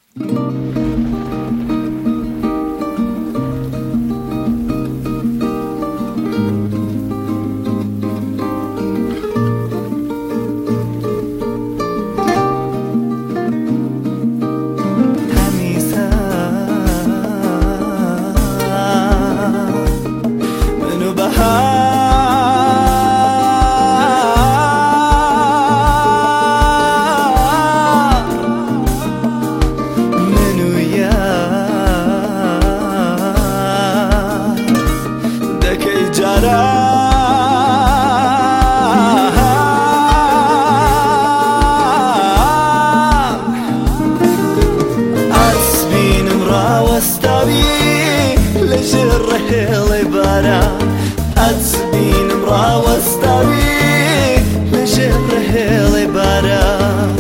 أتبين مراوستاوي لجره لبارا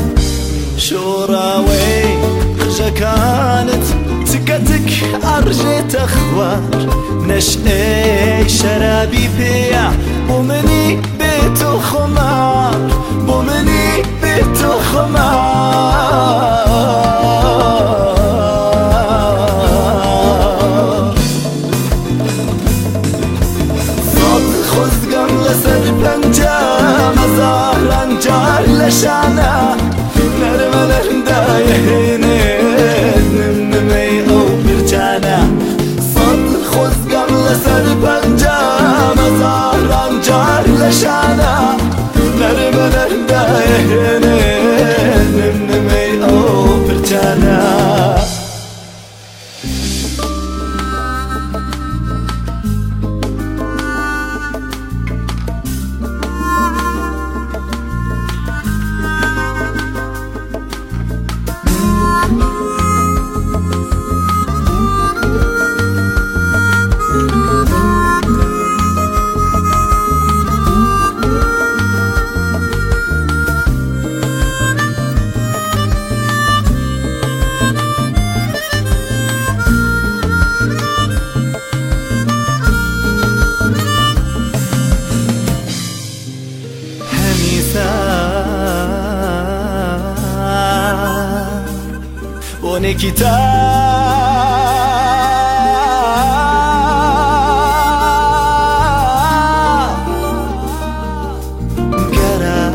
شوراوي كانت تكتك أرجت أخوار نشأي شرابي بيع بومني بيتو خمار بومني بيتو خمار لسر پنجه مزارن جار لشانه نرملن دایهنه نمنمی او برچانه صد خوزگم لسر پنجه مزارن جار لشانه نرملن دایهنه نمنمی او برچانه ونكتا قرا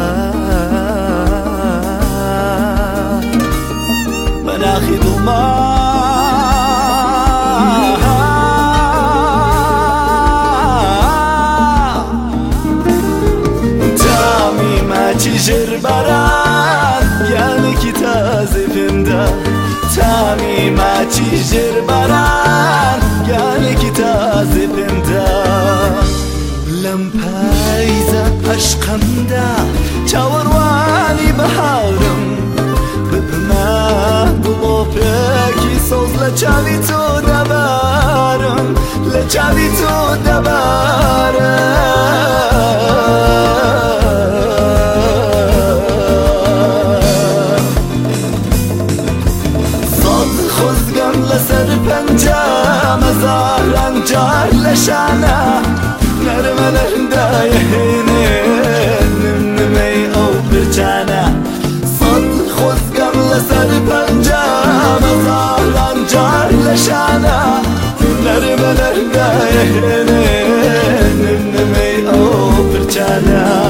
مناخي ظلمات تامي ما تجر بران يا نكتا زفندا تامي ما تجر بران يا نكتا زفندا لم بايزة عشقم دا چاورواني بهارم ببما دلوبكي صوز لچاوي تو دبارم لچاوي تو دبارم لسر پنجه مزارن جار لشانه نرملن دایهنه نمنمی او برچانه صد خوزگم لسر پنجه مزارن جار لشانه نرملن دایهنه نمنمی او برچانه